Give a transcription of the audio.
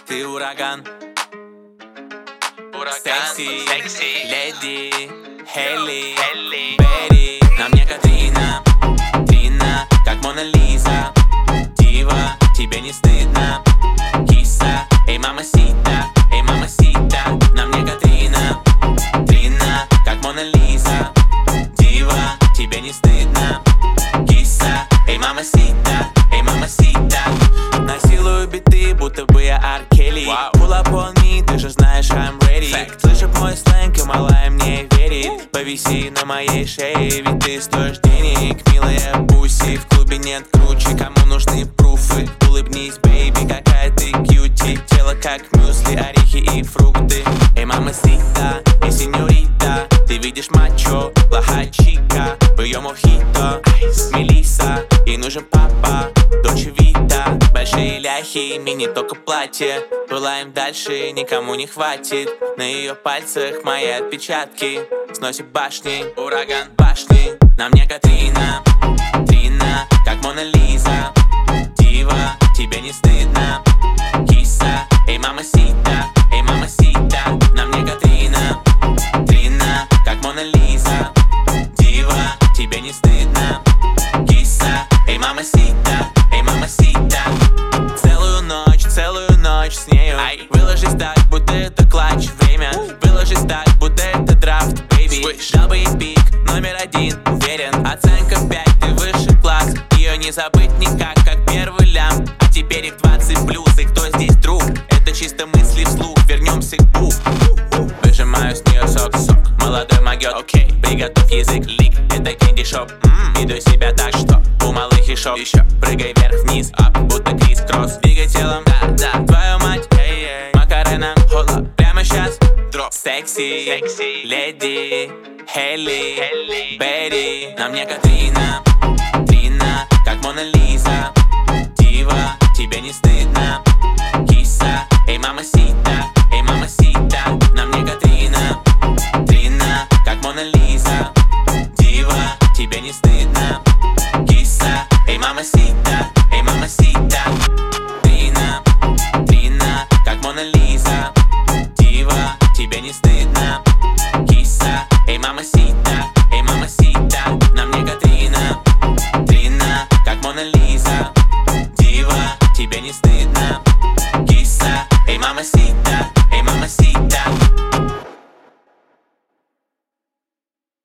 Ты ураган, секси, леди, Хелли, Берри. На мне Катрина, Трина, как Мона Лиза. Дива, тебе не стыдно, киса, эй, мамасита, эй, мамасита. На мне Катрина, Трина, как Мона Лиза. Дива, тебе не стыдно, киса, эй, мамасита, эй, мамасита. Насилую биты, будто бы я Ар Келли. Pull up on me, ты же знаешь, I'm ready. Слышит мой сленг, и малая мне верит. Повиси на моей шее, ведь ты стоишь денег. Милая пуси, в клубе нет круче. Кому нужны пруфы? Улыбнись, бейби, какая ты кьюти. Тело как мюсли, орехи и фрукты. Эй, мамасита, эй, сеньорита. Ты видишь мачо, плохая чика. В ее мохито, Мелисса. Ей нужен папа, дочь Вита. Большие ляхи, мини только платье. Пылаем дальше, никому не хватит. На ее пальцах мои отпечатки. Сносит башни, ураган башни. На мне Катрина, Трина, как Мона Лиза. Дива, тебе не стыдно, киса, эй, мамасита, эй, мамасита. На мне Катрина, Трина, как Мона Лиза. Дива, тебе не стыдно, киса, эй, мамасита, эй, мамасита. Целую ночь с нею. Выложись так, будто это клатч. Время, выложись так, будто это драфт, бейби. Дал бы ей пик, номер 1, уверен. Оценка 5, ты выше класс. Ее не забыть никак, как первый лям. А теперь их 20 плюс, и кто здесь друг? Это чисто мысли вслух, вернемся к бух. Выжимаю с нее сок, молодой могет, окей. Приготовь язык, лик, это кэнди шоп. Веду себя так, что у малых и шоп. Еще прыгай вверх-вниз, будто крис-кросс. Двигай телом, да, твою мать, Макарена, хола, прямо сейчас. Дроп, секси, леди, Хелли, Берри. На мне Катрина, Трина, как Мона Лиза.